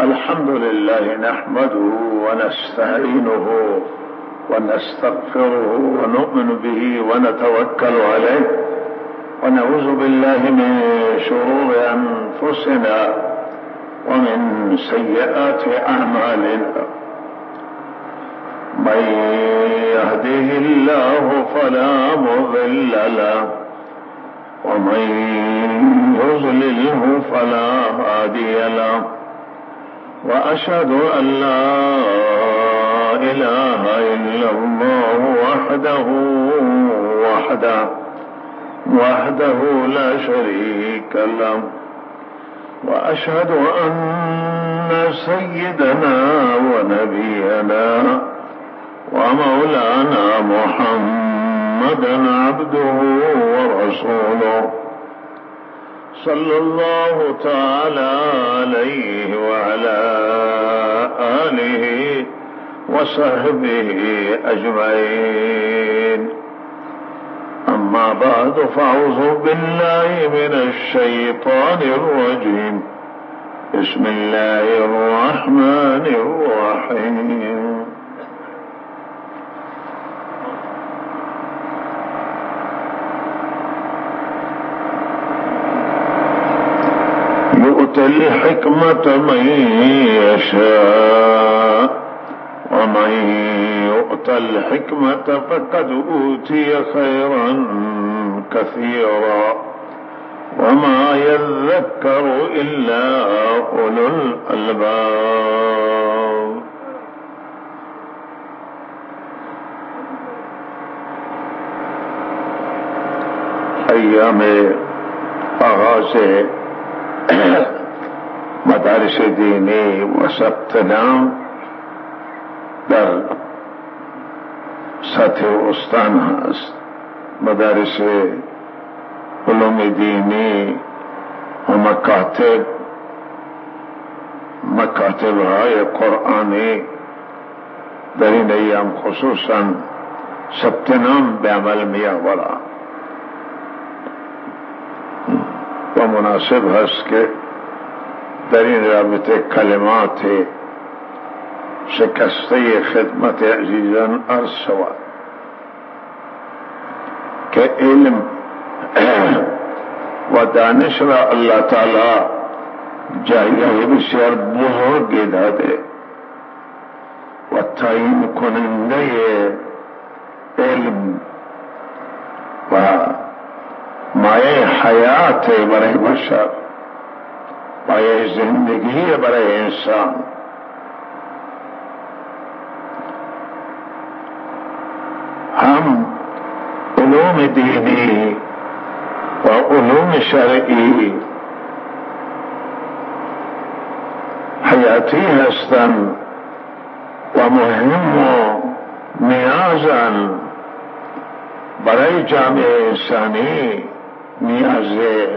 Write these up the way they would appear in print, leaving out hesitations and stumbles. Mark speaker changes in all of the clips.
Speaker 1: الحمد لله نحمده ونستعينه ونستغفره ونؤمن به ونتوكل عليه ونعوذ بالله من شرور أنفسنا ومن سيئات أعمالنا. من يهده الله فلا مضل له ومن يضلله فلا هادي له، وأشهد أن لا إله إلا الله وحده لا شريك له، وأشهد أن سيدنا ونبينا ومولانا محمدا عبده ورسوله صلى الله تعالى عليه وعلى آله وصحبه أجمعين. أما بعد، فأعوذ بالله من الشيطان الرجيم. بسم الله الرحمن الرحيم. يؤتي الحكمة من يشاء، ومن يؤت الحكمة فقد أوتي خيرا كثيرا، وما يذكر إلا أولو الألباب. أيام آغاز مدارس دینی و ثبت نام در سطح استان هست. مدارس علوم دینی و مکاتب های قرآنی در این ایام خصوصا ثبت نام به عمل می آورند و مناسب هست که در این رابطه کلمات شکسته خدمت عزیزان عرض شود که علم و دانش را الله تعالی جایگاه بسیار بزرگی داده و تعیین کننده علم و مایه حیات برای بشر، مایه زندگی برای انسان. هم علوم دینی و علوم شرعی حیاتی هستند و مهم و نیازن برای جامعه انسانی نیازه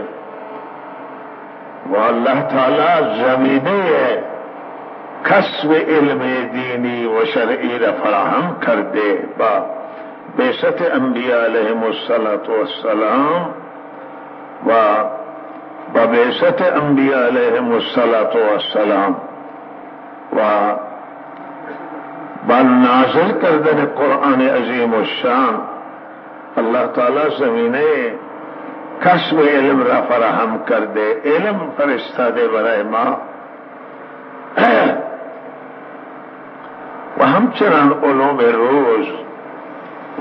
Speaker 1: و الله تعالی زمینه کسب علم دینی و شرعی را فراهم کرده با بعثت انبیاء علیهم السلام و با بعثت انبیاء علیهم السلام و با نازل کردن قرآن عظیم الشان اللہ تعالی زمینه کسب علم را فراهم کرده، علم فرستاده برای ما و همچنان علوم روز و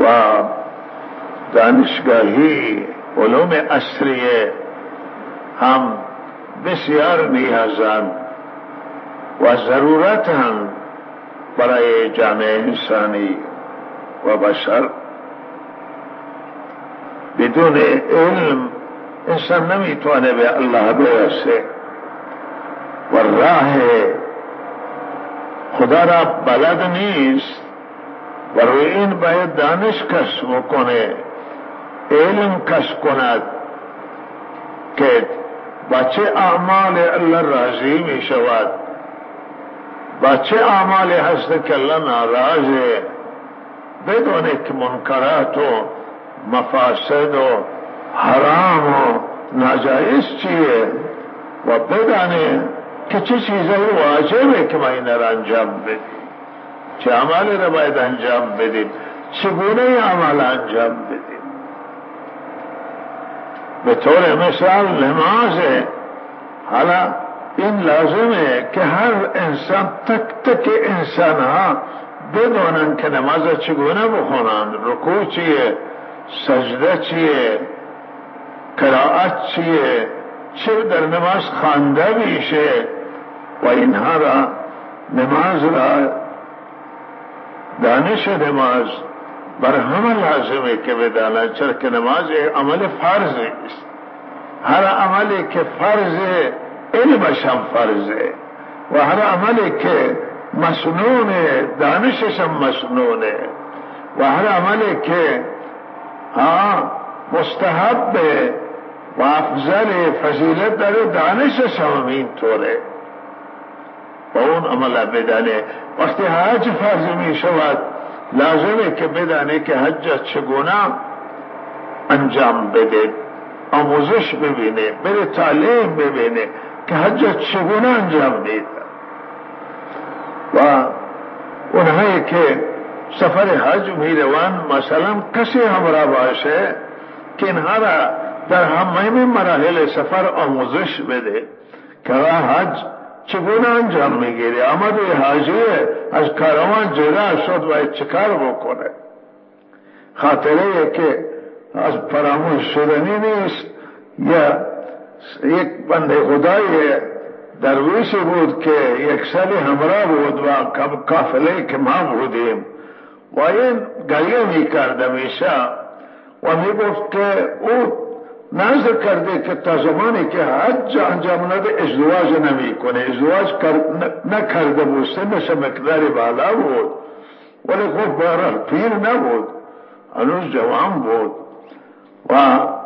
Speaker 1: دانشگاهی علوم عصریه هم بسیار نیازند و ضرورتند برای جامعه انسانی و بشر. بدون علم انسان نمیتونه به الله برسه و راه خدا را بلد نیست و روی این باید دانش کسب کنه، علم کسب کند که با چه اعمال الله راضی می شود، با چه اعمال هست که الله ناراضه، بدونه که منکرات و مفاسد و حرام و ناجائز چیه و بدانه که چه چیزایی واجبه که ما این را انجام بدیم، چه عملی را باید انجام بدیم، چگونه عمل انجام بدیم. به طور مثال نمازه. حالا این لازمه که هر انسان، تک تک انسان ها بدونن که نماز چگونه بخونن، رکوع چیه، سجده چیه، قرائت چیه، چه در نماز خوانده میشه و اینها را، نماز را، دانش نماز بر همه لازمه که بدانند، چرا که نماز عمل فرض است. هر عملی که فرضه علمش هم فرضه و هر عملی که مسنونه دانشش هم مسنونه و هر عملی که مستحبه و افضل فضیلت داره دانشش هم اینطوره و اون عمل بدانه. وقتی حج فرض می شود لازمه که بدانه که حج چگونه انجام بده، آموزش ببینه، بره تعلیم ببینه که حج چگونه انجام میده. و اونهایی که سفر حج میروند مثلا کسی همراه باشه که اینها را در همه مراحل سفر آموزش بده که حج چگونه انجام میگیری. آمد و حاجیه از کاروان جدا شد باید چکار بکنه. خاطره که از فراموش شدنی نیست. یا یک بنده خدای درویشی بود که یک سالی همراه بود و قافله که ما بودیم و این گریه میکرد همیشه و میگفت که او نظر کرده که تا زمانی که حج انجام نده ازدواج نمیکنه. ازدواج نکرده بود، سنش مقداری بالا بود ولی خب بهرحال پیر نبود، هنوز جوان بود و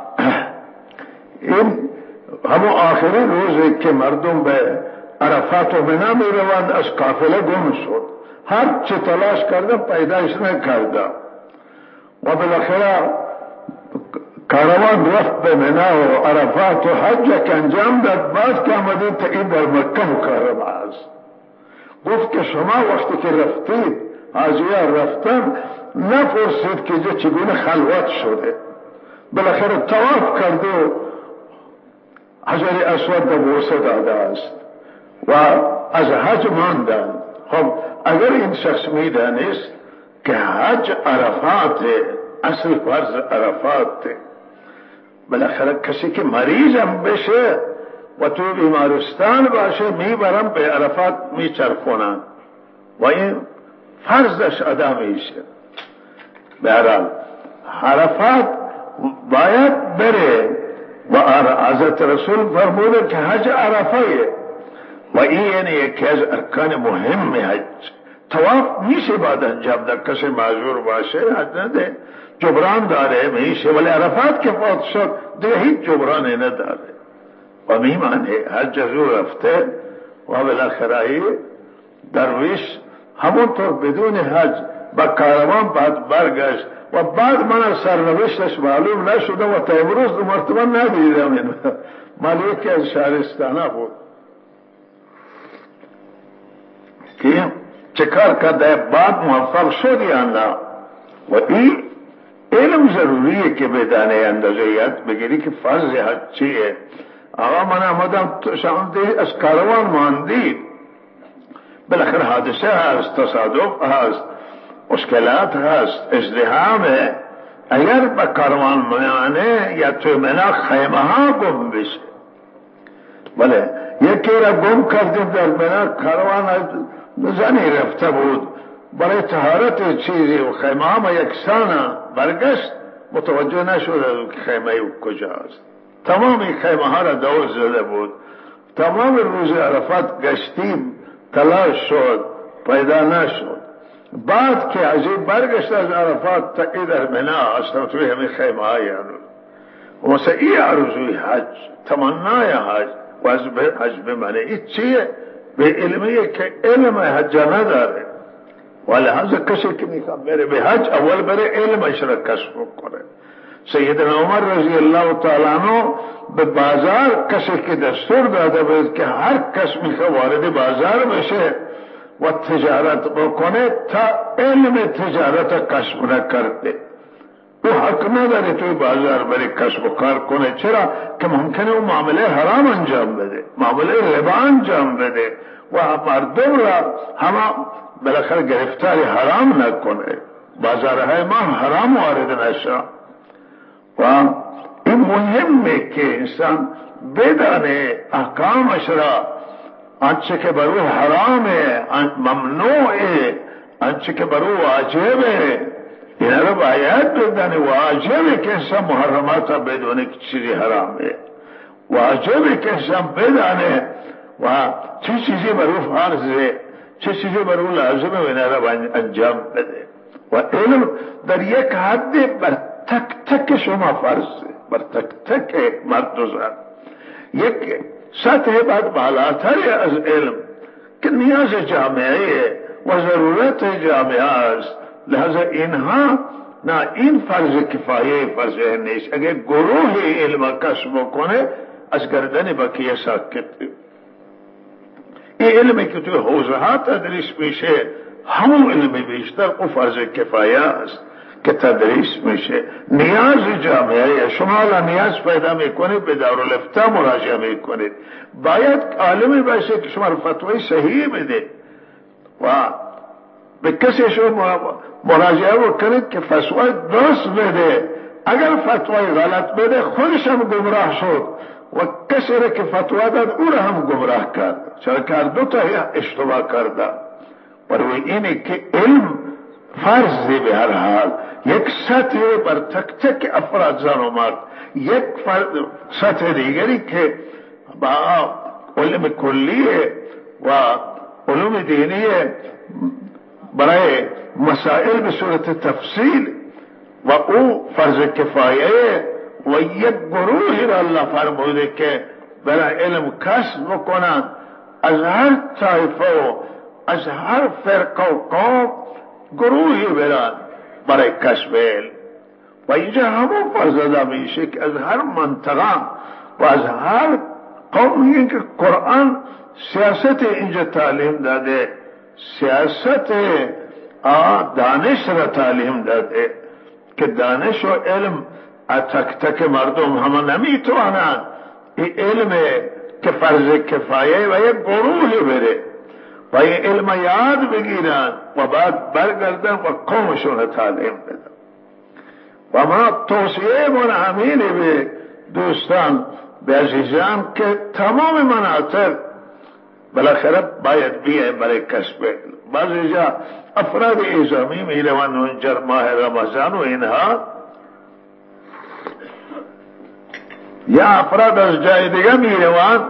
Speaker 1: این همون آخری روزی که مردم به عرفات و منی می روند از قافله گم شد. هر چه تلاش کردن پیدایش نکرده و بالاخره کاروان رفت به منی و عرفات و حج که انجام داد. بعد که آمدید تا این در مکه مکرمه است. گفت که شما وقتی که رفتید حاجیان رفتن نپرسید که چگونه خلوت شده. بالاخره طواف کرد و حجر اسود به بوسه داده است و از حج ماندن. خب اگر این شخص میدانست که حج عرفات اصل فرض عرفات، بالاخره کسی که مریضم بشه و تو بیمارستان باشه میبرم به عرفات میچرخونن و این فرضش ادا میشه. بهرحال عرفات باید بره و حضرت رسول فرموده که حج عرفه و این یعنی یکی از ارکان مهم حج. طواف میشه بعد انجام داد، کسی معذور باشه حج نده، جبران داره میشه، ولی عرفات که فوت شد دیگه هیچ جبرانی نداره و میمانه. حج از او رفته و بالاخره درویش همونطور بدون حج با کاروان بعد برگشت و بعد من از سرنوشتش معلوم نشده و تا امروز دو مرتبه ندیدم. مال یکی از شهرستانه بود که چه کار کرده بعد موفق شد یا نه. و این علم ضروریه که بدانه اندازه یاد بگیری که فرض حج چیه. آقا من آمدم شاندی از کاروان ماندید، بالاخره حادثه هست، تصادف هست، مشکلات هست، ازدحامه. اگر با کاروان میانه یا تو منا خیمه ها گم بشه، بله یکی را گم کردیم در منا، کاروان زنی رفته بود برای طهارت چیزی و خیمه ها یکسانه برگشت، متوجه نشد که خیمه او کجاست. تمام خیمه ها را دور زده بود. تمام روز عرفات گشتیم، تلاش شد پیدا نشد. بعد که عجیب برگشت از عرفات تا در منا اصلا توی همین خیمه های هنوز. و مثلا این عرضوی حج، تمنای حج و از حج بمنه این چیه؟ به علمیه که علم حج نداره و لحاظ کسی که میخواد بره به حج اول بره علمش را کسب کنه. سیدنا عمر رضی الله تعالی عنہ به بازار کسی که دستور داده بود که هر کس میخواد وارد بازار بشه و تجارت بکنه تا علم تجارت کسب نکرده، او حق نداره توی بازار بری کسب و کار کنه. چرا؟ که ممکنه او معامله حرام انجام بده، معامله ربا انجام بده و مردم را همه بالاخره گرفتاری حرام نکنه، بازارهای ما حرام وارد نشه. و این مهمه که انسان بدانه احکامش را، آنچه که برو حرامه، ممنوعه، آنچه که برو واجبه، این رو باید بدانه. واجبه که انسان محرمات را بدونه که چیزی حرامه، واجبه که انسان بدانه و چه چیزی برو فرضه، چه چیزی برو لازمه و این رو انجام بده. و علم در یک حد بر تک تک شما فرضه، بر تک تک مرد و زن، یک سطح بعد بالاتری از علم که نیاز جامعه و ضرورت جامعه است. لہذا اینها نه، این فرض کفایه فرض نیست. اگر گروه علم کسب کنه از گردن بقیه ساکت. این علمی که توی حوزه ها تدریس میشه همون علم بیشتر او فرض کفایه است که تدریس میشه. نیاز جامعه، شما الان نیاز پیدا میکنید به دارالفتاء مراجعه میکنید، باید عالمی باشه که شما فتوای صحیح بده و به کسی شما مراجعه بکنید که فتوای درست بده. اگر فتوای غلط بده خودش هم گمراه شد و کسی را که فتوا داد او را هم گمراه کرد، چرا که دو تا اشتباه کرده. برای اینه که علم فرضی به هر حال، یک سطح بر تک تک افراد زن و مرد، یک سطح دیگری که با علم کلیه و علوم دینیه برای مسائل به صورت تفصیل و او فرض کفایه و یک گروهی را الله فرموده که برای علم کسب بکنند از هر طایفه و از هر فرقه و قوم گروهی برن برای کسب علم. و اینجا همون فرض ادا میشه که از هر منطقه و از هر قوم میگن که قرآن سیاست اینجا تعلیم داده، سیاست دانش را تعلیم داده که دانش و علم تک تک مردم همه نمیتوانند این علم که فرض کفایه و یک گروهی بره و این علم یاد بگیرن و بعد برگردن و قومشون تعلیم بدن. و ما توصیه من همینه به دوستان، به عزیزان که تمام مناطق بالاخره باید بیایم برای کسب علم. بعضی جا افراد اعزامی میروند اونجا ماه رمضان و اینها، یا افراد از جای دیگه میروند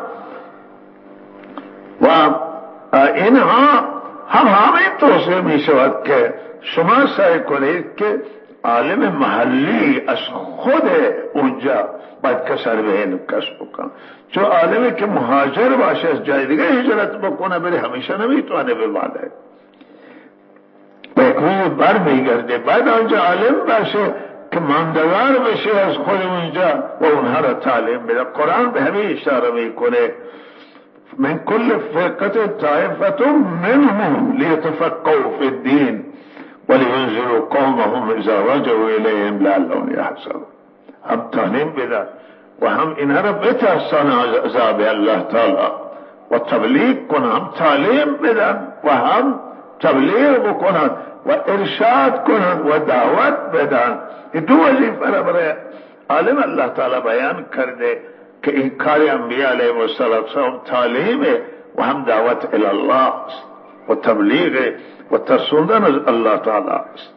Speaker 1: و اینها هم همین توصیه می شود که شما سعی کنید که عالم محلی از خود اونجا باید کسر به علم کسب بکنه، چون عالمی که مهاجر باشه از جای دیگه هجرت بکنه بره همیشه نمیتونه بمانه، به یک روز بر میگرده. بعد آنجا عالم باشه که ماندگار بشه از خود اونجا و اونها را تعلیم بده. قرآن به همین اشاره میکنه من كل فرقة طائفة منهم ليتفقهوا في الدين ولينذروا قومهم إذا رجعوا إليهم لعلهم يحذرون. هم تعلیم بدن و هم اینها را بترسان از عذاب الله تعالی و تبلیغ کنن، هم تعلیم بدن و هم تبلیغ بکنن و ارشاد کنن و دعوت بدن. این دو وظیفه را برای عالم الله تعالی بیان کرده که این کار انبیاء علیهم السلام تعلیمه و هم دعوت الله است و تبلیغ و ترسوندن از الله تعالی است.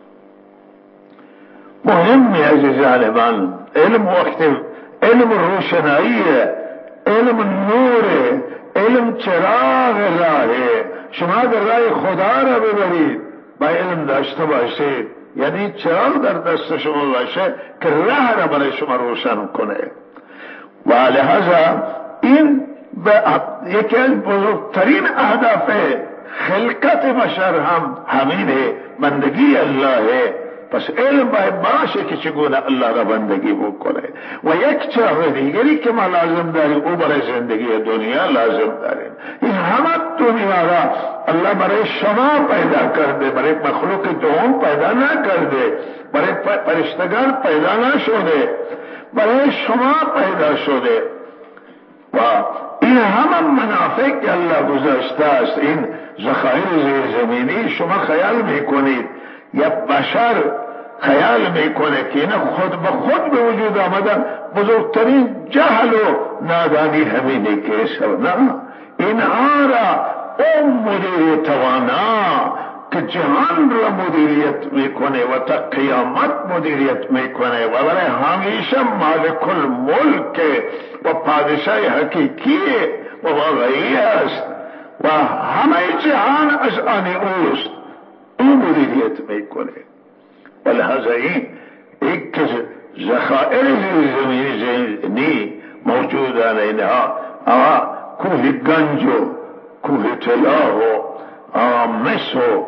Speaker 1: مهمی عزیزان من، علم وقتی علم روشناییه، علم نوره، علم چراغ راهه. شما اگر راه خدا را ببرید با علم داشته باشید، یعنی چراغ در دست شما باشه که راه را برای شما روشن کنه. و لہذا این یکی از بزرگترین اهداف خلقت بشر هم همینه، بندگی الله پس علم باید باشه که چگونه الله را بندگی بکنه. و یک چاه دیگری که ما لازم داریم او برای زندگی دنیا لازم داریم. این همه دنیا را الله برای شما پیدا کرده، برای مخلوق دوم پیدا نکرده، برای فرشتگان پیدا نشده، برای شما پیدا شده. و این همه منافع که الله گذاشته است، این ذخایر زیرزمینی، شما خیال میکنید یا بشر خیال میکنه که این خود به خود به وجود آمدن؟ بزرگترین جهل و نادانی همینه که نه، اینها را اون مدیر توانا که جهان را مدیریت میکنه و تا قیامت مدیریت میکنه و برای همیشه مالک الملک و پادشاه حقیقی و واقعی است و همه جهان از آن اوست، او مدیریت میکنه. ولهذا این که ذخایر زمینی موجودن، اینها کوه گنج و کوه طلا و مس و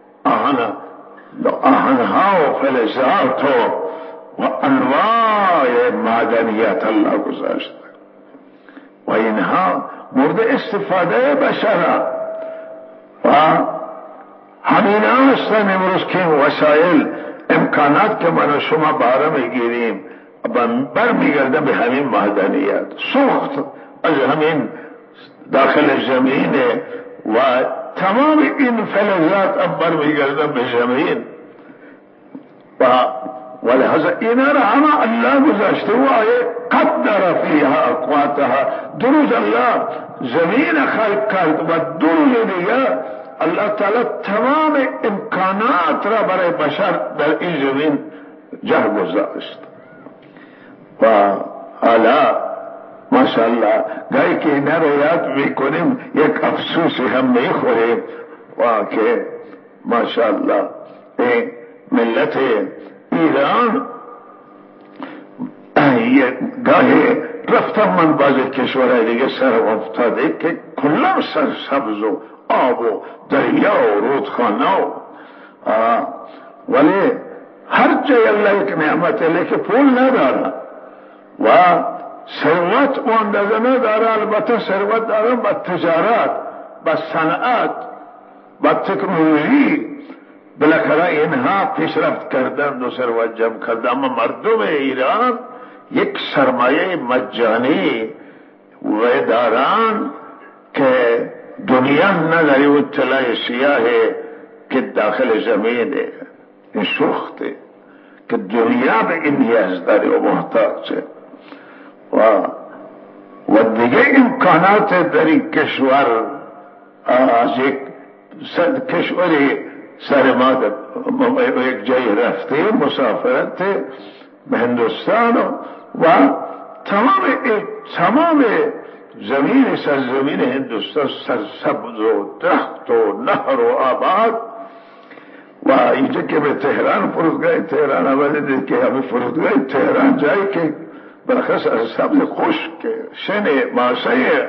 Speaker 1: آهنها و فلزات و انواع معدنیات الله گذاشت و اینها مورد استفاده بشر و همین هستن. امروز که وسایل امکانات که من و شما باره میگیریم برمیگردن به همین معدنیات، سوخت از همین داخل زمین و تمام این فلزات برمیگردن به زمین و لحظه اینا را همه الله گذاشته و قدر فیها اقواتها. دو روز الله زمین خلق کرد و دو روز دیگه الله تعالی تمام امکانات را برای بشر در این زمین جا گذاشت. و حالا ماشاءالله گاهی که اینا را یاد میکنیم یک افسوسی هم میخوریم و که ماشاءالله ملت ایران گاهی رفتم من بعض کشورهای دیگه سرم افتاده که کلا سرسبز و آب و دریا و رودخانه ولی هر جای الله یک نعمت لیکن پول نداره و ثروت و اندازه نداره. البته ثروت دارن با تجارت، با صنعت، با تکنولوژی، بالاخره اینها پیشرفت کردند و ثروت جمع کردند. اما مردم ایران یک سرمایه مجانی و دارن که دنیا نداری و طلای سیاه که داخل زمینه، این سوخته که دنیا به این نیاز داره و محتاجه و دیگه امکانات در این کشور از یک کشوری سر ما یک جای رفته مسافرت به هندوستان و تمام زمین سرزمین هندوستان سرسبز و درخت و نهر و آباد و اینجا که به تهران فرودگاه تهران آمده که همه فرودگاه تهران جایی که بالاخره سرسبز خشک شن ماسه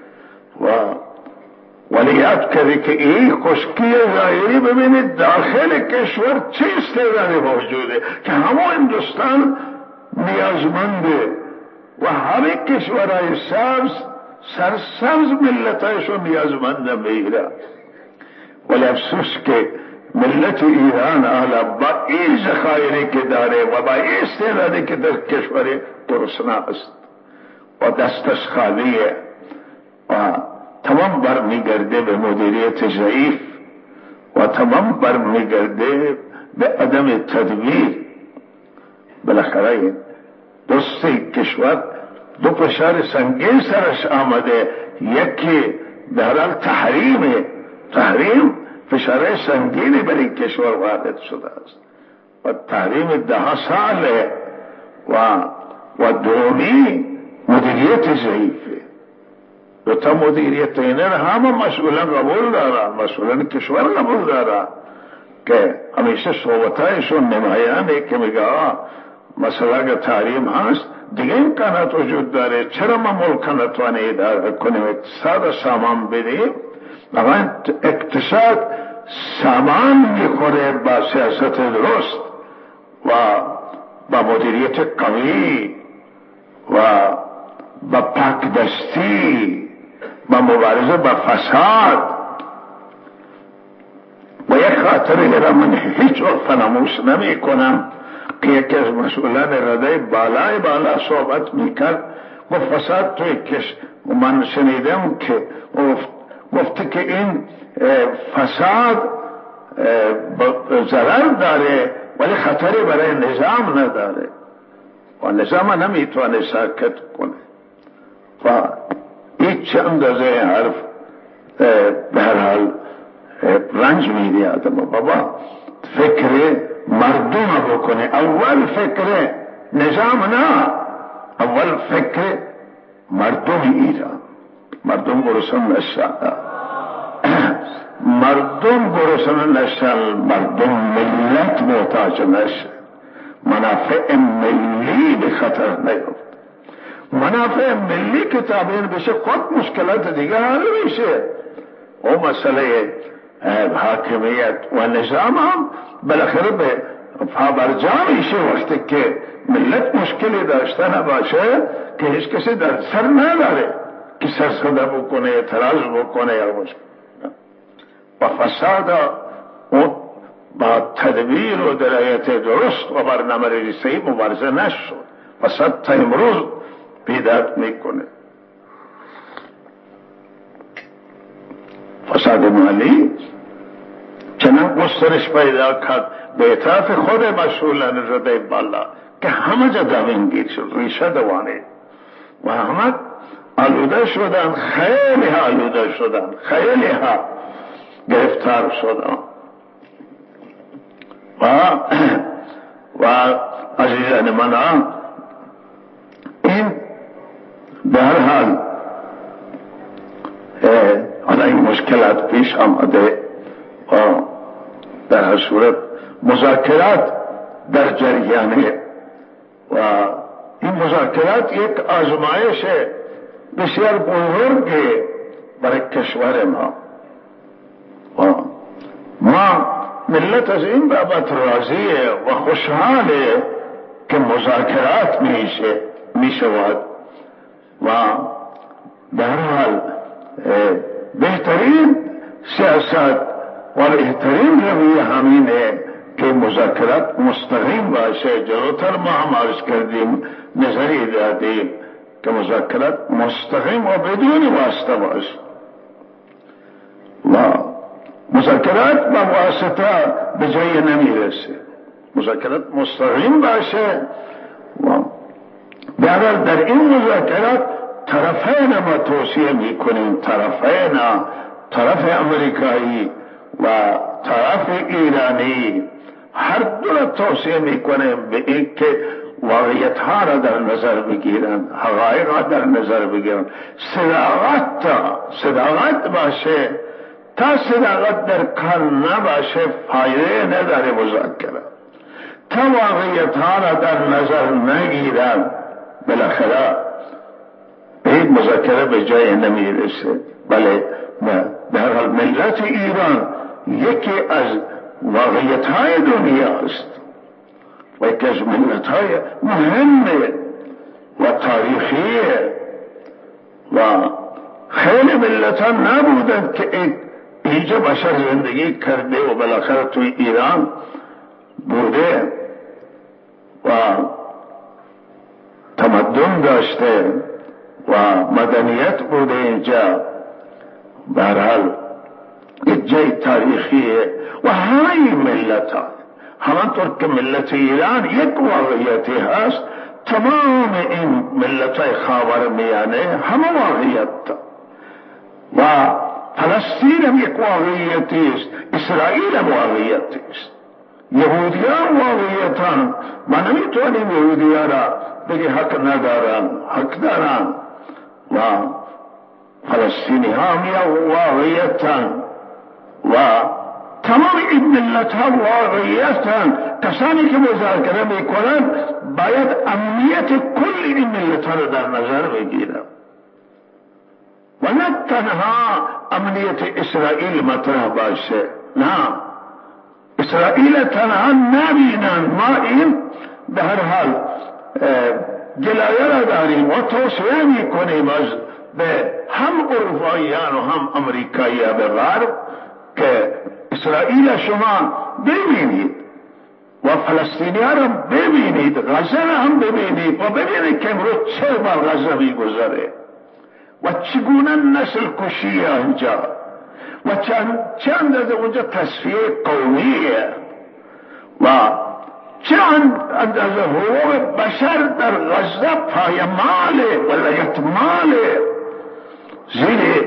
Speaker 1: ولی یاد کردی که این خشکی ظاهری ببینید داخل کشور چه استعدادی موجوده که همه هندوستان نیازمنده و همه کشورهای سرسبز ملتایشون نیازمنده میگیره. ولی افسوس که ملت ایران حالا با این ذخایری که داره و با این استعدادی که در کشور گرسنه است و دستش خالیه و تمام برمیگرده به مدیریت ضعیف و تمام برمیگرده به عدم تدبیر. بالاخره دوستی کشور دو فشار سنگین سرش آمده، یکی در حال تحریم فشار سنگینی بر این کشور وارد شده است و تحریم 10 ساله و دومی مدیریت ضعیفه. دو تا مدیریت اینه همه مسئولان قبول دارن، مسئولان کشور قبول دارن که همیشه صحبتایشون نمایانه که میگه مثلا اگر تحریم هست دیگه امکانات وجود داره، چرا ما ملک نتوانه اداره کنیم، اقتصاد سامان بدیم؟ اقتصاد سامان میخوره با سیاست درست و با مدیریت قوی و با پاکدستی با مبارزه با فساد و یک خاطره را من هیچ وقت فراموش نمی کنم که یکی از مسئولان رده بالا صحبت میکرد گفت فساد توی کش من شنیدم که گفته که این فساد ضرر داره ولی خطری برای نظام نداره و نظام نمیتونه ساکت کنه و هیچ اندازه حرف به هر حال رنج میده آدم بابا فکر مردم بکنه اول فکر نظام نه اول فکر مردم ایران مردم گرسنه نشن مردم گرسنه نشن مردم ملت محتاج نشن منافع ملی به خطر نیفت منافع ملی که تابعین بشه خود مشکلات دیگه حل میشه او مسئله حاکمیت و نظام هم بالاخره به پابرجا میشه وقتی که ملت مشکلی داشته نباشه که هیچ کسی در سر نداره که سرسده بکنه اعتراض بکنه یا مشکل و فساد با تدبیر و درایت درست و برنامه ریزی مبارزه نشد فساد تا امروز پیدات میکنه فساد مالی چنان گسترش پیدا کرد به اطراف خود مسئولان رده بالا که همه جا دامنگیر شد ریشه دوانه و همه آلوده شدن خیلی ها آلوده شدن خیلی ها گرفتار شدن و عزیزان من این به هر حال حالا این مشکلات پیش آمده و در هر صورت مذاکرات در جریانه و این مذاکرات یک آزمایش بسیار بزرگه برای کشور ما و ما ملت از این بابت راضیه و خوشحاله که مذاکرات میشود و در حال بهترین سیاست و بهترین رویه همینه که مذاکرات مستقیم باشه جلوتر ما هم عرض کردیم نظری دادیم که مذاکرات مستقیم و بدون واسطه باشه و مذاکرات با واسطه به جای نمیرسه مذاکرات مستقیم باشه و در این مذاکرات طرفین ما توصیه میکنیم طرف امریکایی و طرف ایرانی هر دو را توصیه میکنیم به این که واقعیت ها را در نظر بگیرن حقایق را در نظر بگیرن صداقت باشه تا صداقت در کار نباشه فایده نداره مذاکره تا واقعیت ها را در نظر نگیرن بالاخره این مذاکره به جای نمیرسه بله به هر حال ملت ایران یکی از واقعیت های دنیا است و یکی از ملت های مهمه و تاریخیه و خیلی ملت ها نبودند که اینجا بشر زندگی کرده و بالاخره توی ایران بوده و تمدن داشته و مدنیت بوده اینجا به هر حال یک جای تاریخیه و همه این ملت ها همانطور که ملت ایران یک واقعیتی هست تمام این ملت های خاورمیانه همه واقعیت و فلسطین هم یک واقعیتی است اسرائیل هم واقعیتی است یهودیان واقعیتان ما نمیتونیم یهودیان را بگه حق ندارن حق دارن و فلسطینی ها هم یا واقعیتان و تمام این ملت ها واقعیتان کسانی که مذاکره میکنن باید امنیت کل این ملت ها را در نظر بگیرن و نه تنها امنیت اسرائیل مطرح باشه نه اسرائیل تنها نبینن. ما این به هر حال گلایه را داریم و توصیه میکنیم از به هم اروپاییان و هم امریکاییان به غرب که اسرائیل شما ببینید و فلسطینیان را ببینید، غزه را هم ببینید و ببینید که امروز چه بر غزه میگذره و چگونه نسل کشی آنجا و چند از اونجا تصفیه قومیه و چند از حقوق بشر در غزه پایماله ولایت ماله، زیر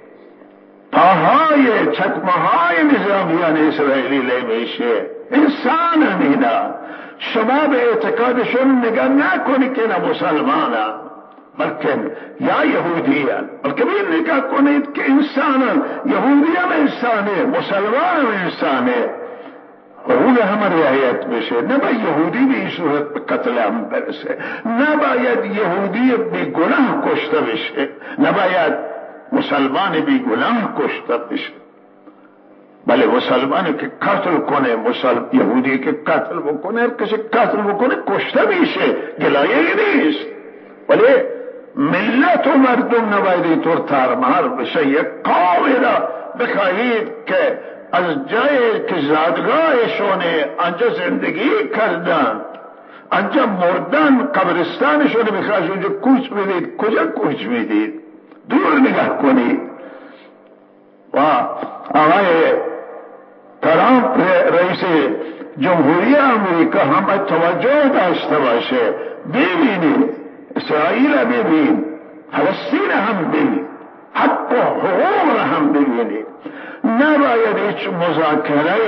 Speaker 1: پاهای چکمه‌های نظامیان اسرائیلی میشه. انسان اینا، شما به اعتقادشون نگاه نکنید که نه مسلمانن بلکه یا یهودیان، بلکه بین نگاه کنید که انسانن. یهودی هم انسانه، مسلمان هم انسانه، حقوق همه رعایت بشه. نباید یهودی به این صورت به قتل هم برسه، نباید یهودی بیگناه کشته بشه، نباید مسلمان بیگناه کشته بشه. بله مسلمانی که قتل کنه، یهودی که قتل بکنه، هر کسی قتل بکنه کشته میشه، گلایه نیست. ولی ملت و مردم نباید اینطور تارمار بشه. یک قومی را بخواهید که از جایی که زادگاهشونه آنجا زندگی کردن، آنجا مردن، قبرستانشون بخواهید اونجا کوچ میدید، کجا کوچ میدید؟ دور نگاه کنید. و آقای ترامپ رئیس جمهوری امریکا هم باید توجه داشته باشه. ببینید اسرائیل ببین، فلسطین هم ببین، حق و حقوق را هم ببینید. نباید هیچ مذاکره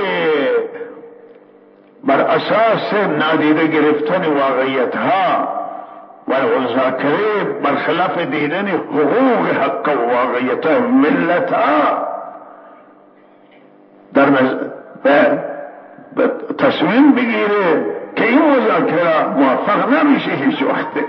Speaker 1: بر اساس نادیده گرفتن واقعیت ها و مذاکره برخلاف دیدن حقوق حق و واقعیت ملت ها در تصمیم بگیره که این مذاکره موفق نمیشه هیچ وقت.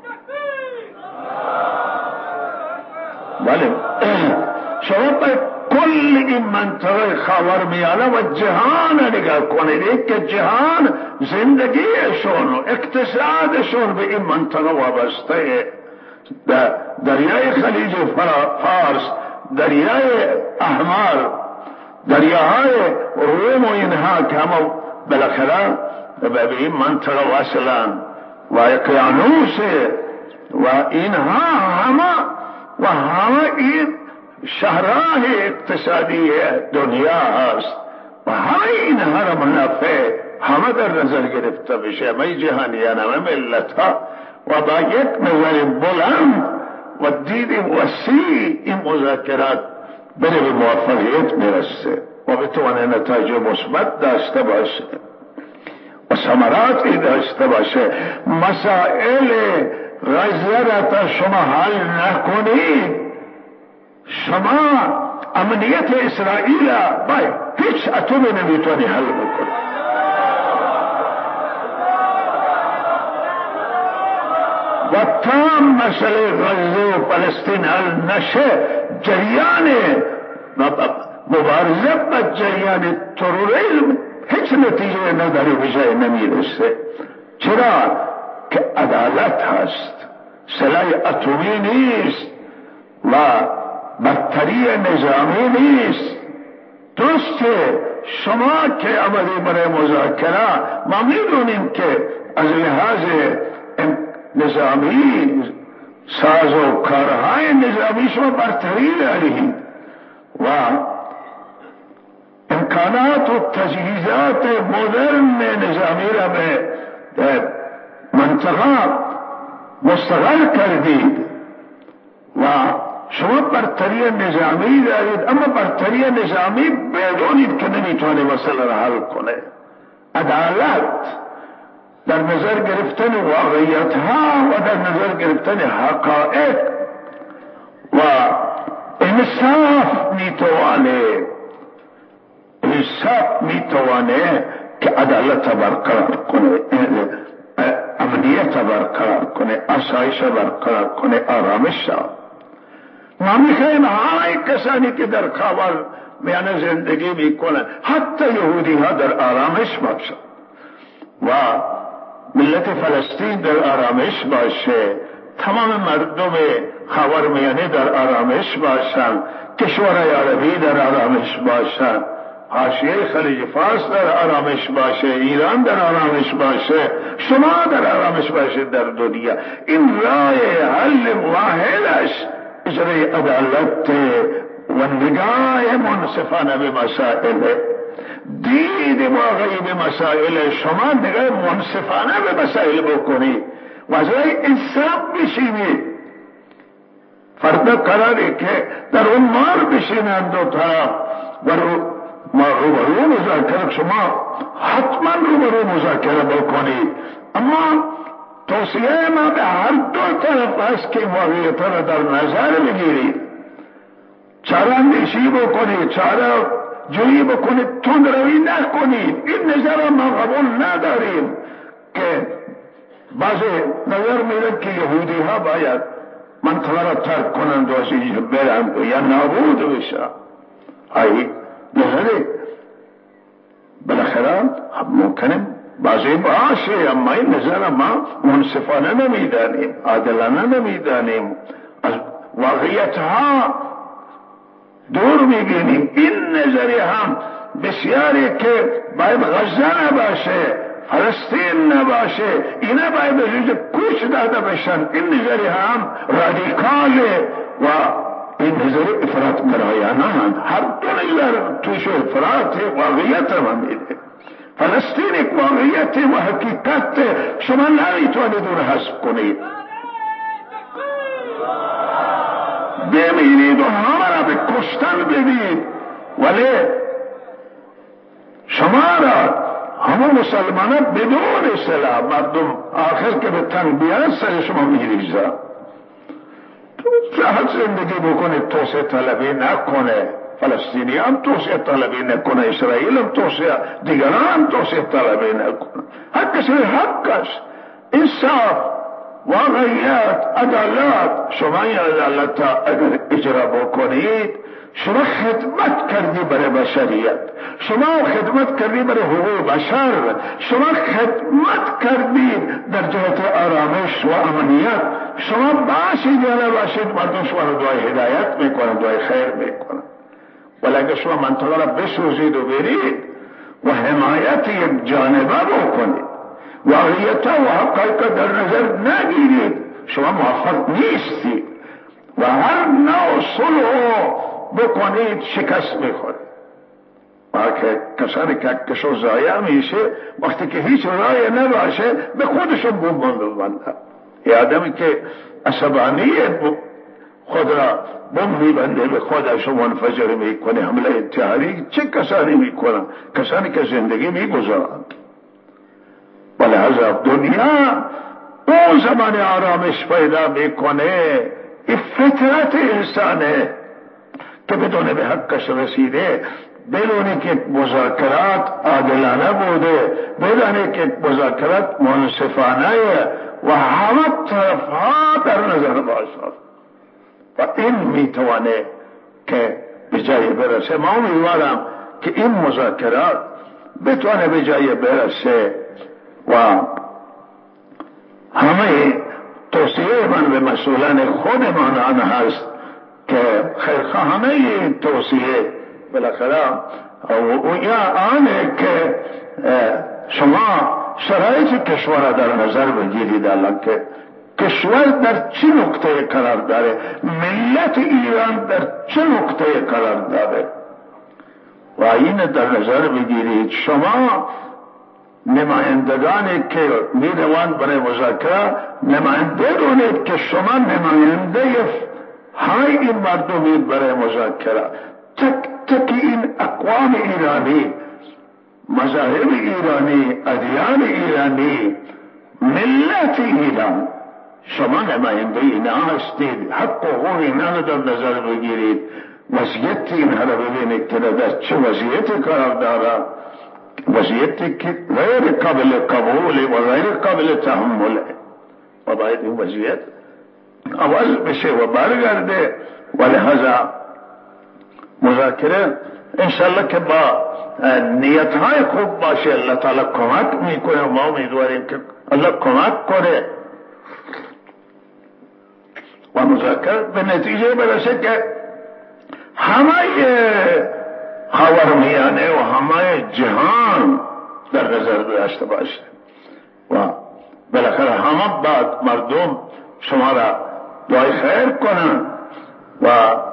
Speaker 1: بله شما باید کل این منطقه خاورمیانه و جهان نگاه کنید که جهان زندگیشون و اقتصادشون به این منطقه وابسته. دریای خلیج فارس، دریای احمر، دریاهای روم و اینها که همه بالاخره به این منطقه واصلن و اقیانوس و اینها همه این شهرهای اقتصادی دنیا هست و همه اینها را منافع همه در نظر گرفته بشه، همه جهانیان، همه ملت ها و با یک نظر بلند و دید وسیع این مذاکرات بره به موفقیت میرسه و بتونه نتایج مثبت داشته باشه و ثمراتی داشته باشه. مسائل غزه را تا شما حل نکنید، شما امنیت اسرائیل با هیچ اتمی نمیتونی حل بکنی. و تا مسئله غزه و فلسطین حل نشه، جریان مبارزه با جریان تروریسم هیچ نتیجه نداره، به جای نمیرسه. چرا؟ که عدالت هست، سلاح اتمی نیست و برتری نظامی نیست. درسته شما که آمده برای مذاکره، ما میدونیم که از لحاظ نظامی ساز و کارهای نظامی شما برتری دارید و امکانات و تجهیزات مدرن نظامی را به منطقه مستقل کردید و شما برتری نظامی دارید، اما برتری نظامی بدونید که نمیتونه مسئله را حل کنه. عدالت در نظر گرفتن واقعیت ها و در نظر گرفتن حقائق و انصاف میتوانه که عدالت برقرار کنه، امنیت برقرار کنه، آسایش برقرار کنه، آرامش. ما میخوایم همه کسانی که در خاور میان زندگی میکنن. حتی یهودی ها در آرامش باشن و ملت فلسطین در آرامش باشه، تمام مردم خاورمیانه در آرامش باشن، کشورهای عربی در آرامش باشن، حاشیه خلیج فارس در آرامش باشه، ایران در آرامش باشه، شما در آرامش باشه در دنیا. این راه حل واحدش اجرای عدالت و نگاه منصفانه به مسائل، دید واقعی به مسائل، شما نگاه منصفانه به مسائل بکنید و از راه انصاف بشینید. فردا قراره که در اون مار بشینند دو طرف و ما روبرو مذاکره، شما حتما روبرو مذاکره بکنید، اما توصیه ما به هر دو طرف هست که واقعیت را در نظر بگیرید، چاره اندیشی بکنید، چاره جویی بکنید، تندروی نکنید. این نظر ما قبول نداریم که بعضی نظر میدن که یهودی ها باید منطقه را ترک کنند و از اینجا برند یا نابود بشن. ای نظری بالاخره ممکنه بعضی باشه، اما این نظر ما منصفانه نمیدانیم، عادلانه نمیدانیم، از واقعیت ها دور میبینیم. این نظری هم بسیاری که باید غزه نباشه، فلسطین نباشه، اینا باید از اینجا کوچ داده بشن، این نظری هم رادیکاله و این نظری افراط گرایانه هم. هر دو نظر توش افراط واقعیت هم میده. فلسطین یک واقعیت و حقیقت شما نمیتونید اون حذف کنید. بمیرید و همه را به کشتن بدید، ولی شما را همون مسلمانان بدون سلاح، مردم آخر که به تنگ بیاد سر شما میریزه. راحت زندگی بکنه، توسعه طلبی نکنه، فلسطینی هم توسعه طلبی نکنه، اسرائیل هم توسعه، دیگران هم توسعه طلبی نکنه. هر کسی حقش، انصاف، واقعیت، عدالت. شما این عدالت اگر اجرا بکنید، شما خدمت کردی برای بشریت، شما خدمت کردی برای حقوق بشر، شما خدمت کردید در جهت آرامش و امنیت. شما باشید یا نباشید، مردم شما رو دعای هدایت میکنن، دعای خیر میکنن. ولی اگر شما منطقه را بسوزید و برید و حمایت یک جانبه بکنید، واقعیت و حقایق در نظر نگیرید، شما موفق نیستید و هر نوع صلح بکنید شکست میخورید. و که کسانی که کشو ضایع میشه وقتی که هیچ رای نباشه به خودشون بوم ببندن. یه آدمی که عصبانیه خود را بم میبنده، به خودش منفجر میکنه، حمله انتحاری. چه کسانی میکنن؟ کسانی که زندگی میگذارند. ولهذا دنیا اون زمان آرامش پیدا میکنه، این فطرت انسانه که بدون به حقش رسیده، بدون که مذاکرات عادلانه بوده، بدون که مذاکرات منصفانه و همه طرفها در نظر باشد و این میتوانه که به جای برسه. ما امیدوارم که این مذاکرات بتونه به جای برسه و همه توصیه من به مسئولان خودمان آن هست که خیرخواهانه توصیه بالاخره یا آنه که شما شرایط کشور در نظر بگیرید. الان که کشور در چه نقطه قرار داره، ملت ایران در چه نقطه قرار داره و این در نظر بگیرید. شما نمایندگانی که میروند برای مذاکره، نماینده دونید که شما نماینده های این مردمید برای مذاکره. تک این اقوام ایرانی، مذاهب ایرانی، ادیان ایرانی، ملت ایران، شما نماینده اینا هستید. حق و حقوق اینا در نظر بگیرید، وضعیت اینها را ببینید که در چه وضعیتی قرار داره، وضعیتی که غیر قابل قبول و غیر قابل تحمله و باید این وضعیت عوض بشه و برگرده. ولهذا مذاکره انشالله که با نیتهای خوب باشه الله تعالی کمک میکنه و ما امیدواریم که الله کمک کنه و مذاکره به نتیجه برسه که همه خاورمیانه و همه جهان در نظر داشته باشه و بالاخره همه بعد مردم شما را دعای خیر کنن و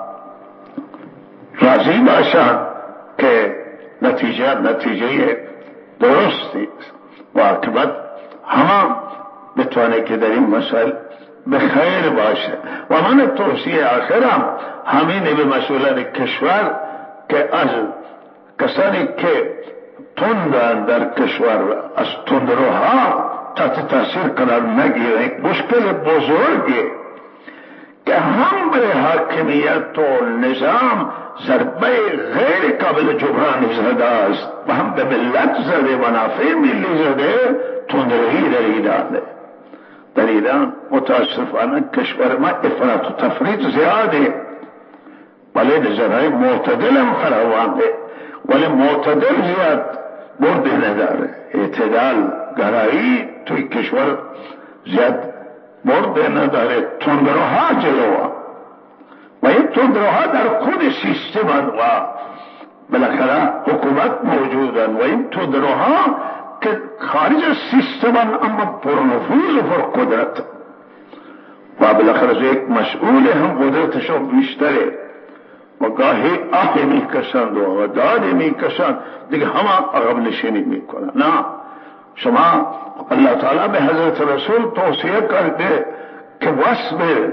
Speaker 1: راضی باشن که نتیجه درستی و عاقبت همه بتوانه که در این مسائل به خیر باشه و من توصیه آخرم همینه به مسئولان کشور که از کسانی که تندن در کشور از تندروها تحت تاثیر قرار نگیره. یک مشکل بزرگه که هم به حاکمیت و نظام ضربه غیر قابل جبران زده است و هم به ملت زده، منافع ملی زده. تندروی در ایران متاسفانه کشور ما افراط و تفریط زیاده، ولی نظرهای معتدل هم فراوانه، ولی معتدل زیاد برد نداره. اعتدال گرایی توی کشور زیاد برد نداره. تندروها جلوه و این تندروها در خود سیستمن و بالاخره حکومت موجودن و این تندروها که خارج از سیستمن اما پرنفوذ و پرقدرت و بالاخره یک مسئول هم قدرتشون بیشتره و گاهی آه میکشند و داد میکشند دیگه همه عقب نشینی میکنند. نه، شما الله تعالی به حضرت رسول توصیه کرده که واصبر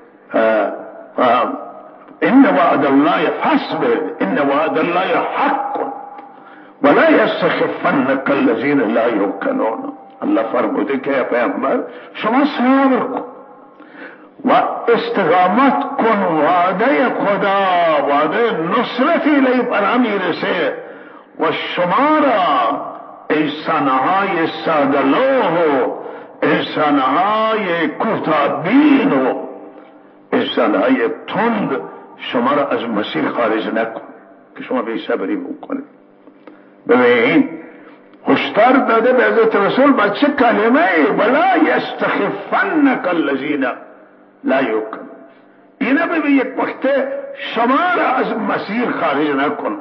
Speaker 1: ان وعد الله فاصبر ان وعد الله حق ولا يستخفنك الذين لا يوقنون. الله فرموده که پیامبر شما صبر کن و استقامت کن، وعده خدا وعده نصرت الی پر میرسه و شما را انسانهای سادلوه و انسانهای کوتاه‌بین و انسانهای تند شما را از مسیر خارج نکن که شما بی صبری بکنید. ببین هشدار داده به حضرت رسول با چه کلمه؟ ولا یستخفنک الذین لا یوقنون. اینا ببین یک وقت شما را از مسیر خارج نکن،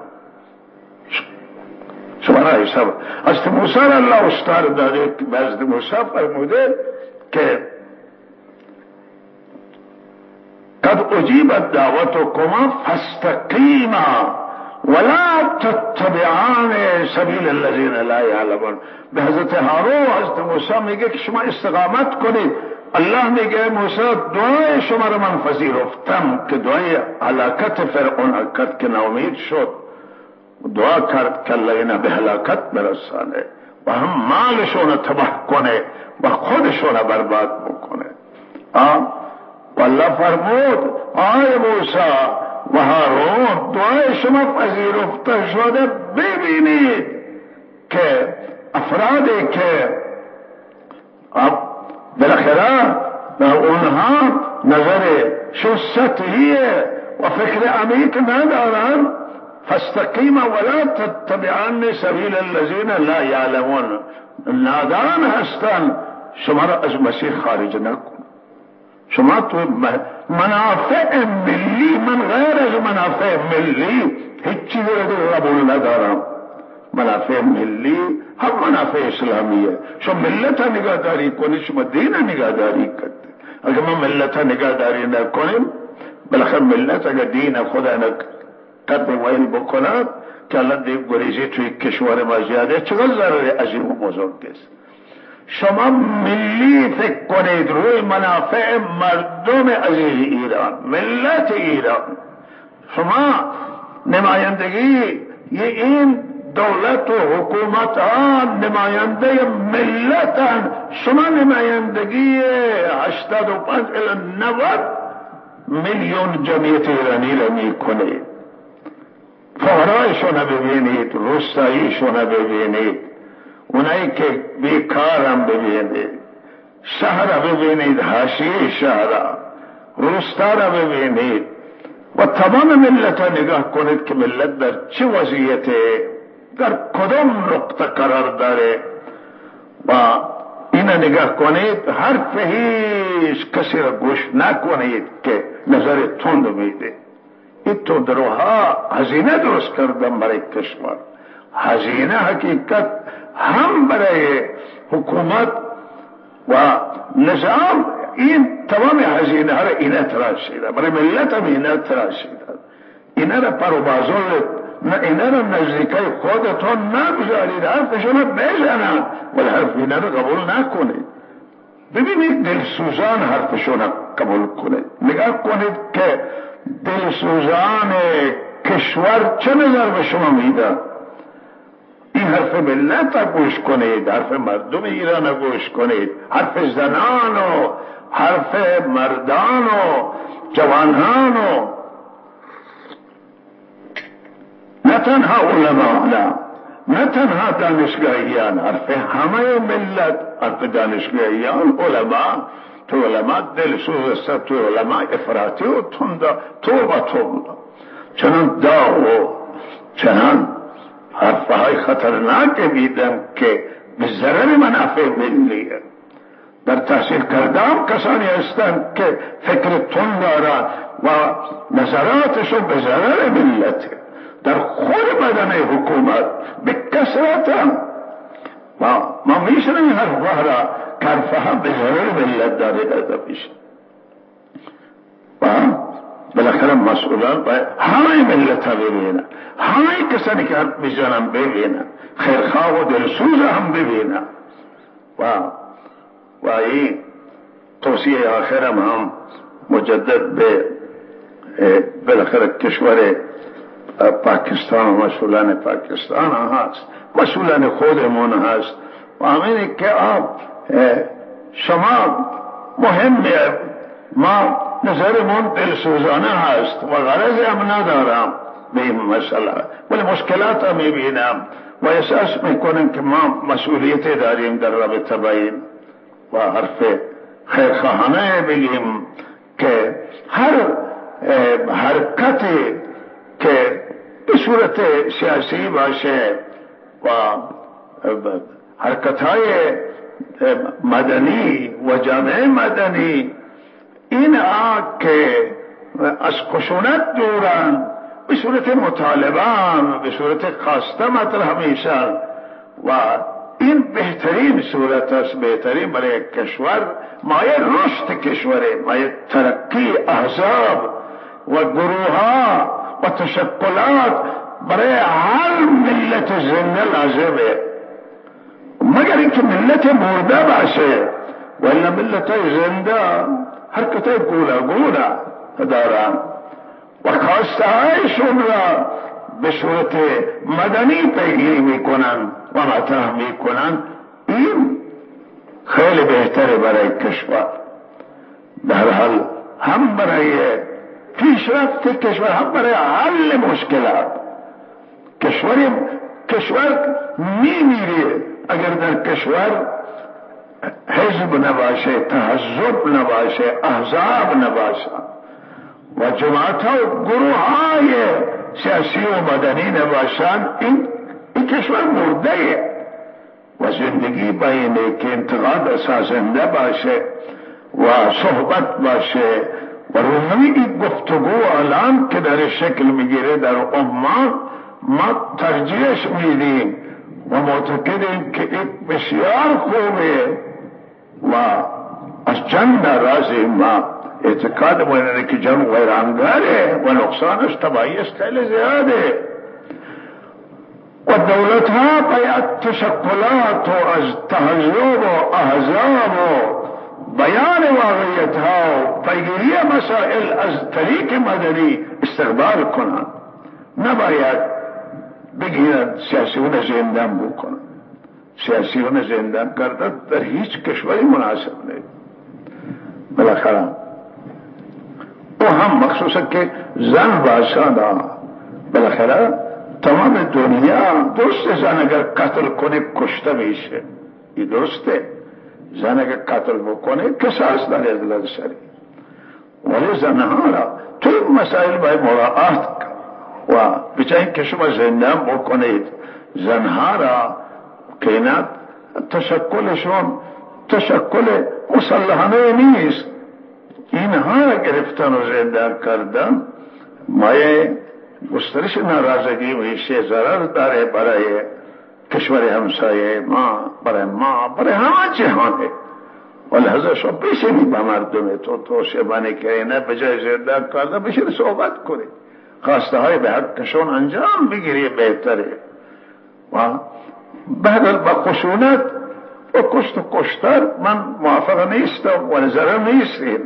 Speaker 1: شما را حساب. حضرت موسی را الله هشدار داده که به حضرت موسی فرموده که قد اجیبت دعوتکما فاستقیما ولا تتبعان سبیل الذین لا یعلمون. به حضرت هارون و حضرت موسی میگه که شما استقامت کنید. الله میگه موسی دعای شما را من پذیرفتم که دعای هلاکت فرعون کرد که ناامید شد، دعا کرد که الله اینا به هلاکت برسانه و هم مالشون تباه کنه و خودشون برباد بکنه. و الله فرمود آی موسی و هارون دعای شما پذیرفته شده. ببینید که افرادی که بالاخره اونها نظر سطحیه و فکر عمیق ندارن، فاستقیم ولا تتبعان سبیل الذین لا یعلمون، نادان هستن، شما را از مسیر خارج نکن. شما تو منافع ملی، من غیر از منافع ملی هیچ چیز را قبول ندارم. منافع ملی هم منافع اسلامیه. شما ملت نگهداری کنید، شما دین نگهداری کنید. اگر ما ملت نگهداری نکنیم بالاخره ملت اگر دین خدا قد ویل بکند که الان دیگه گریزی توی کشور ما زیاده، چقدر ضرر عظیم و بزرگ است. شما ملی فکر کنید روی منافع مردم عزیز ایران، ملت ایران. شما نمایندگی این دولت و حکومت ها نماینده ملتن، شما نمایندگی 85 الی 90 میلیون جمعیت ایرانی را میکنید. فقرایشون ببینید، روستاییشون ببینید، اونایی که بیکارم ببینید، شهر ببینید، حاشیه شهر، روستا را ببینید و تمام ملت ها نگاه کنید که ملت در چه وضعیته، در کدام نقطه قرار داره و اینا نگاه کنید. حرف هیچ کسی را گوش نکنید که نظر تند میده. این تندروها هزینه درست کردن برای کشور، هزینه حقیقت هم برای حکومت و نظام. این تمام هزینه ها را اینا تراشیده، برای ملت هم اینا تراشیده. اینا را پر و بازار، اینا را نزدیکای خودتون نگذارید، حرفشون را بزنن ولی حرف اینا را قبول نکنید. ببینید دلسوزان حرفشون را قبول کنید. نگاه کنید که دلسوزان کشور چه نظر به شما میدن. این حرف ملت را گوش کنید، حرف مردم ایران را گوش کنید، حرف زنان و حرف مردان و جوانان و نه تنها علما، نه تنها دانشگاهیان، حرف همه ملت، حرف دانشگاهیان، علما. تو علما دلسوز است، تو علما افراطی و تندا، توبه چنان داغ و چنان حرفهای خطرناک میدن که به ضرر منافع ملیه. در تحصیل کردم کسانی هستند که فکر تند دارند و نظراتشون به ضرر ملته. در خود بدن حکومت به کثرت ما میشنم این حرفها را که حرفها به ضرر ملت داره داده میشه. بالاخره مسئولان باید همه ملت ها ببینن، همه کسانی که حرف میزنن ببینن، خیرخواه و دلسوز هم ببینن. و این توصیه آخرم هم مجدد به بالاخره کشور پاکستان و مسئولان پاکستان هست، مسئولان خودمون هست و همینه که شما مهمه، ما نظرمون دلسوزانه هست و غرض هم ندارم به این مسئله، ولی مشکلات هم میبینم و احساس میکنم که ما مسئولیت داریم در رابطه با این و حرف خیرخواهانه بگیم که هر حرکتی که به صورت سیاسی باشه و حرکت‌های مدنی و جامعه مدنی، این که از خشونت دورن، به صورت مطالبان، به صورت خواسته مطرح میشن و این بهترین صورت است، بهترین برای کشور، مایه رشد کشوره، مایه ترقی احزاب و گروه ها و تشکلات برای هر ملت زنده لازمه، مگر اینکه ملت مرده باشه. ولی ملت زنده حرکت گولا دارن و خواسته هایشون را به صورت مدنی پیگیری میکنن و مطرح میکنن. این خیلی بهتره برای کشور، در حال هم برای پیشرفت کشور، هم برای حل مشکلات. کشور میمیره اگر در کشور حزب نباشه، تحزب نباشه، احزاب نباشه و جماعت ها و گروه های سیاسی و مدنی نباشن. این کشور مرده و زندگی باینه که انتقاد اساسنده باشه و صحبت باشه و روی این گفتگو الان که در شکل میگیره در عمان ما ترجیحش میدیم و معتقدیم که این بسیار خوبه و از جنگ ناراضیم. ما اعتقاد اینه که جنگ ویرانگاره و نقصانش تباهیش خیلی زیاده و دولت ها باید تشکلات و از تحزب و احزاب و بیان واقعیت ها و پیگیری مسائل از طریق مدنی استقبال کنند، نباید بگیرند سیاسیون زندان بکنند. سیاسیون زندان کردن در هیچ کشوری مناسب نیست. بالاخره او هم مخصوصا که زن باشن، بالاخره تمام دنیا درسته زن اگر قتل کنه کشته میشه، این درسته، زن اگر قتل بکنه قصاص داره از لازم سری، ولی زنها را تو این مسائل باید مراعات و بجای که شما زندان بکنید زنها را که اینا تشکلشون تشکل مسلحانه نیست، اینها را گرفتن و زندان کردن، مایه گسترش ناراضگی میشه، ضرر داره برای کشور همسایه ما، برای همه جهانه. ولهذا شما پیشنی با مردم توصیه بانی که اینا بجای زندان کردن بشین صحبت کنید، خواسته های به حقشون انجام بگیری بهتره. و بدل با خشونت و کشت و کشتار من موافق نیستم و نظر نیستیم.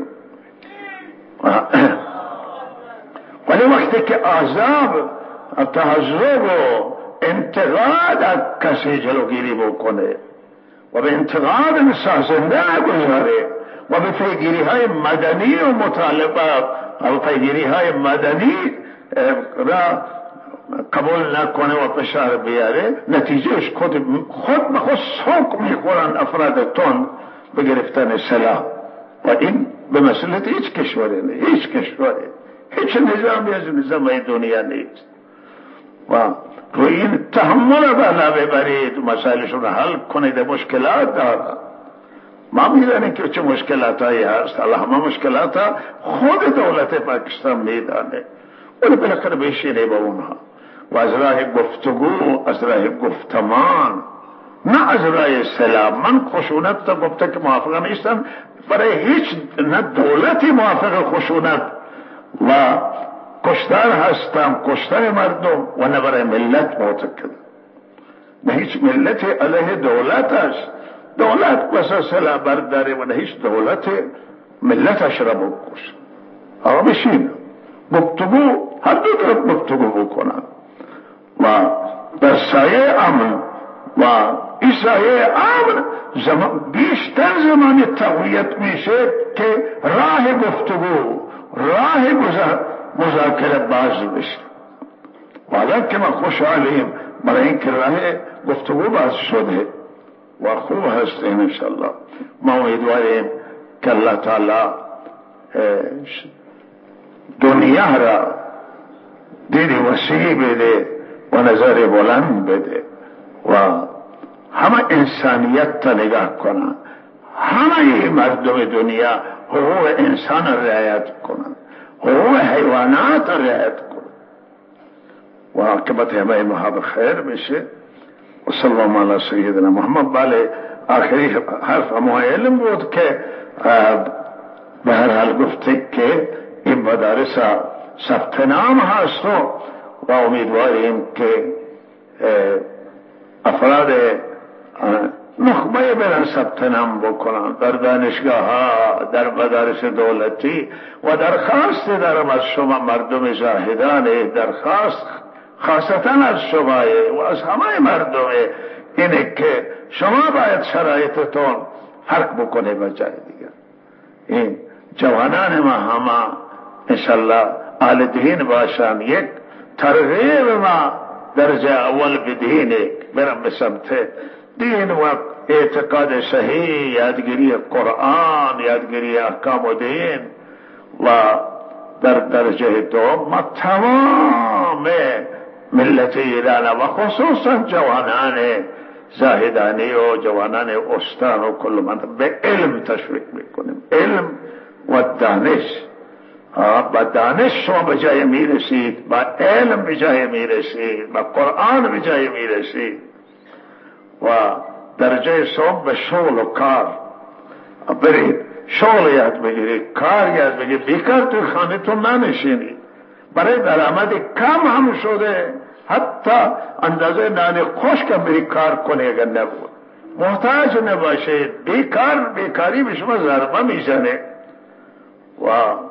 Speaker 1: ولی وقتی که عذاب تهذب و انتقاد از کسی جلوگیری بکنه و به انتقاد سازنده گذاره و به پیگیری های مدنی و مطالبه و پیگیری های مدنی را قبول نکنه و فشار بیاره، نتیجهش خود به خود سوق میخورن افراد تند به گرفتن سلاح. و این به مسئله هیچ کشوری نه، هیچ کشوری، هیچ نظامی از نظام دنیا نیست. و روی این تحمل بالا ببرید، مسائلشون رو حل کنید، مشکلات دارد. ما میدانیم که چه مشکلات هایی هست، الله همه مشکلات ها خود دولت پاکستان میدانه، ولی بالاخره بشینه با اونها و از راه گفتگو، از راه گفتمان، نه از راه سلام. من خشونت تا گفته که موافقه نیستم، برای هیچ نه دولتی موافق خشونت و کشتار هستم، کشتار مردم، و نه برای ملت معتقد. نه هیچ ملت علیه دولت است، دولت بسا سلاح برداره و نه هیچ دولت ملتش را بکش. آقا بشین گفتگو، هر دو طرف گفتگو بکنن و در سایه امن و این سایه امن بیشتر زمان تقویت میشه که راه گفتگو، راه مذاکره باز بشه. والا که ما خوشحالیم برای اینکه راه گفتگو باز شده و خوب هست. انشاءالله ما امیدواریم که الله تعالی دنیا را دید وسیع بده و نظر بلند بده و همه انسانیت تا نگاه کنن، همه مردم دنیا حقوق انسان رعایت کنن، حقوق حیوانات رعایت کنن و عاقبت همه ما بخیر بشه. و صلی الله علی سیدنا محمد. بله آخری حرف ما علم بود که به هر حال گفته که این مدارس ثبت نام هست و امیدواریم که افراد نخبه برن ثبت نام بکنن در دانشگاه ها، در مدارس دولتی و درخواست دارم از شما مردم زاهدان، درخواست خاصتا از شما و از همه مردم اینه که شما باید شرایطتون فرق بکنه با جای دیگر. این جوانان ما همه انشالله اهل دین باشن، یک ترغیب ما درجه اول به دینه برم به سمت دین و اعتقاد صحیح، یادگیری قرآن، یادگیری احکام دین و در درجه دوم ما تمام ملت ایران و خصوصا جوانان زاهدانی و جوانان استان و کل من به علم تشویق میکنیم. علم و دانش، با دانش شما به جای میرسید، با علم به جای میرسید، با قرآن به جای میرسید و درجه سوم به شغل و کار. برید شغل یاد بگیرید، کار یاد بگیرید، بیکار توی خانه تو ننشینید. برای درآمد کم هم شده، حتی اندازه نان خشک هم برید کار کنی اگر نبود، محتاج نباشید. بیکاری به شما ضربه میزنه و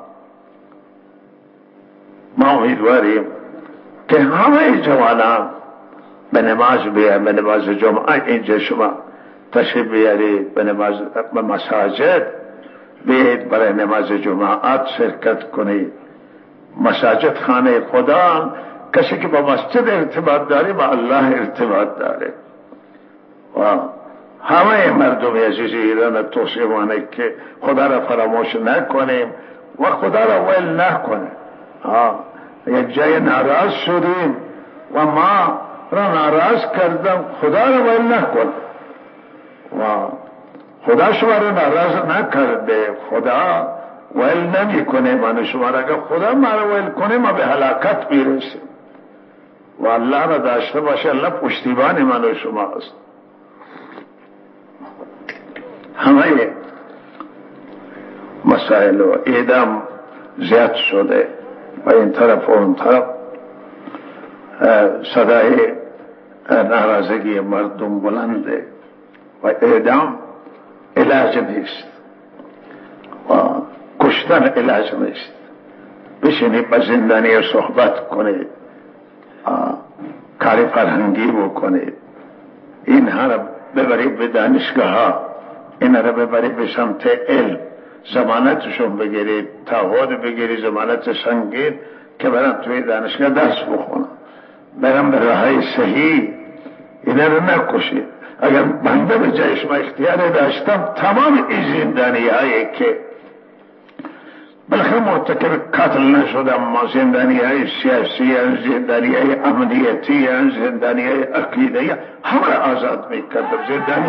Speaker 1: ما امیدواریم که همه جوانان به نماز بیاید، به نماز جمعه اینجا شما تشریف بیارید، به مساجد بیاید، برای نماز جماعت شرکت کنید. مساجد خانه خدا، کسی که با مسجد ارتباط داره با الله ارتباط داره و همه مردم عزیز ایران توصیه مانه که خدا را فراموش نکنیم و خدا را ویل نکنیم. یک جای ناراض شدیم و ما را ناراض کردم، خدا را ویل نکن و خدا شما را ناراض نکرده، خدا ویل نمی کنه من شما را. اگر خدا ما را ویل کنه ما به هلاکت میرسیم و الله را داشته باشه الله پشتیبان من و شما است. همه مسائل و اعدام زیاد شده و این طرف و اون طرف صدای ناراضگی مردم بلنده و اعدام علاج نیست و کشتن علاج نیست. بشینید با زندانی صحبت کنید، کار فرهنگی بکنید، اینها را ببرید به دانشگاه ها، اینها را ببرید به سمت علم، ضمانتشون بگیرید، تعهد بگیرید، ضمانت سنگین که برن توی دانشگاه درس بخونن، برن به راههای صحیح. اینا را نکشید. اگر بنده به جای شما اختیار داشتم تمام این زندانی هایی که بالاخره مرتکب قتل نشدم، ما زندانی های سیاسی، زندانی های امنیتی، زندانی های عقیدهی، همه را آزاد میکردم. زندانی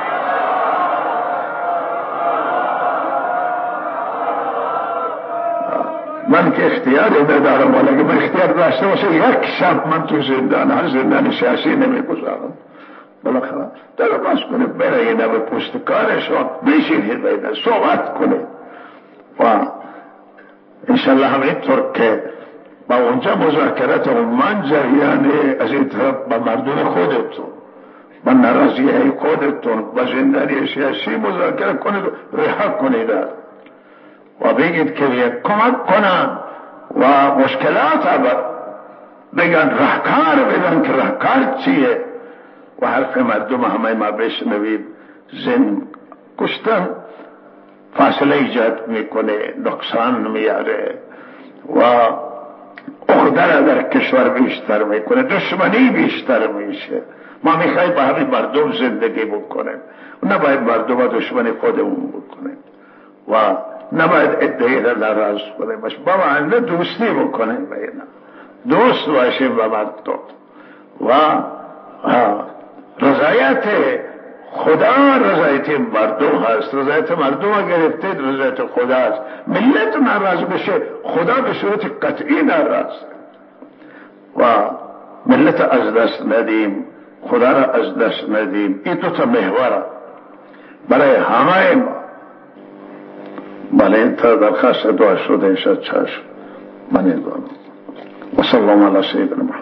Speaker 1: من که اختیاری ندارم، ولی اگه من اختیار داشته باشه یک شب من تو زندان سیاسی نمیگذارم. بالاخره درواز کنید برای اینا به پشت کارشون بشینید بینه صحبت کنید و انشالله همینطور که با اونجا مذاکرات من جریان از این طرف با مردم خودتون، با ناراضی های خودتون، با زندانی سیاسی مذاکره کنید و رها کنید و بگید که یک کمک کنن و مشکلات بگن راهکار بدن که راهکار چیه و حرف مردم همه ما بشنوید. زن کشتن فاصله ایجاد میکنه، نقصان میاره و عقده را در کشور بیشتر میکنه، دشمنی بیشتر میشه. ما میخوایم با همین مردم زندگی بکنیم، نباید مردم با دشمنی خودمون بکنیم و نباید ادعای را ناراض کنیم، با معنی دوستی بکنیم، دوست باشیم با مردم و رضایت خدا رضایت مردم هست. رضایت مردم گرفتید رضایت خدا هست. ملت ناراض بشه خدا به صورت قطعی ناراض و ملت از دست ندیم، خدا را از دست ندیم. این دو تا محور برای همه ما. بله این تا درخواست دعا شده انشاء چشم من این دعا و صلی الله علی سیدنا محمد.